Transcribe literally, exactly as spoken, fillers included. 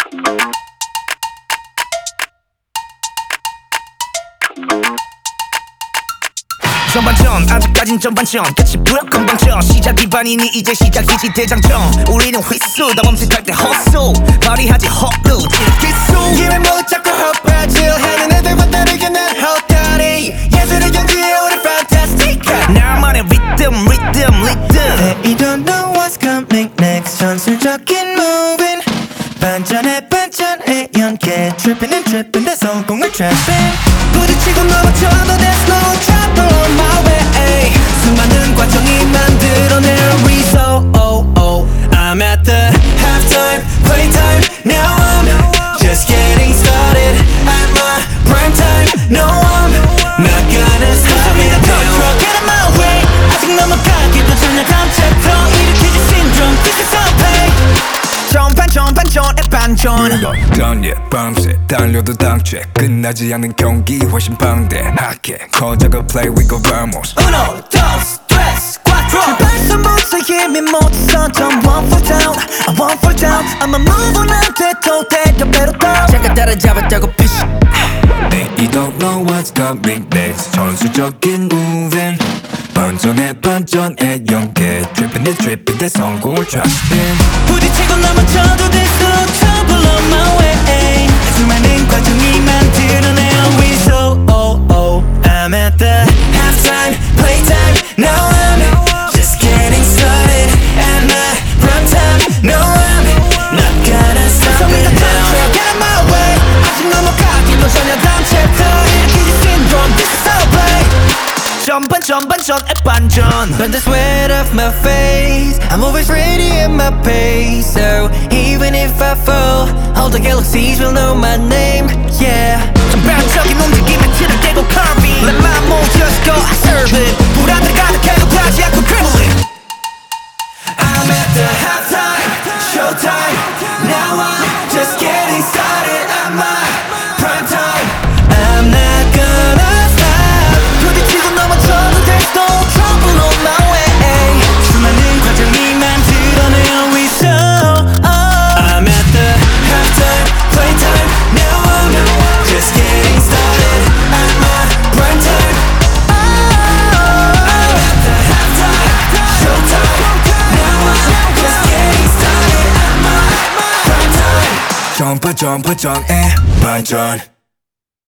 전반전 아직까진 전반전 끝이 무조건 방전 시작이 반이니 이제 시작이지 대장전 우리는 휘수 다 멈칫할 때 헛소 발휘하지 헛루 기수 기회 못 잡고 헛바질 하는 애들과 다르게 난 헛다리 예술의 경지에 우리 fantastic 나만의 리듬 리듬 리듬 You don't know what's coming next 전술적인 moving 반전에 반전에 연계 Tripping and tripping 내 성공을 trapping 부딪히고 넘어져도 there's no trouble on my way 수많은 과정이 만들어낸 result oh, oh. I'm at the halftime playtime Now I'm just getting started At my prime time No I'm not gonna stop it now Get in my way 아직 넘어가기도 전혀 감춰도 일으키지 syndrome This is our play 전반 전반전의 반전 넌 예 밤새 달려도 당최 끝나지 않는 경기 훨씬 방대하게 거저가 play we go vamos Uno, dos, tres, cuatro 출발선부터 힘이 못서 전 one fall down I one fall down I'ma move on 안 돼도 대려 배로 더 제가 따라잡았다고 피시 You don't know what's coming next 전술적인 moving 반전에 반전에 연계 Tripping and tripping 내 성공을 trapping 부딪히고 넘어져도 there's no trouble on my way 수많은 과정이 만들어낸 result oh, oh. I'm at the halftime playtime Now I'm just getting started At my prime time No I'm not gonna stop it now Get in my way 아직 넘어가기도 전혀 감춰도 일으키지 syndrome This is our play 전반 전반전의 반전 Burn the sweat off my face I'm always ready at my pace So even if I fall All the galaxies will know my name Yeah 전반적인 움직임에 틀을 깨고 curving Let my move just go I serve it 불안을 가득해도 가지 않고 dribbling I'm at the halftime showtime Now I'm just getting started at my prime time I'm not gonna stop 부딪히고 넘어져도 there's no trouble on my way 수많은 과정이 만들어낸 result I'm at the halftime playtime Now I'm just getting started at my prime time I'm at the halftime showtime Now I'm just getting started at my prime time 전파 전파 전에 반전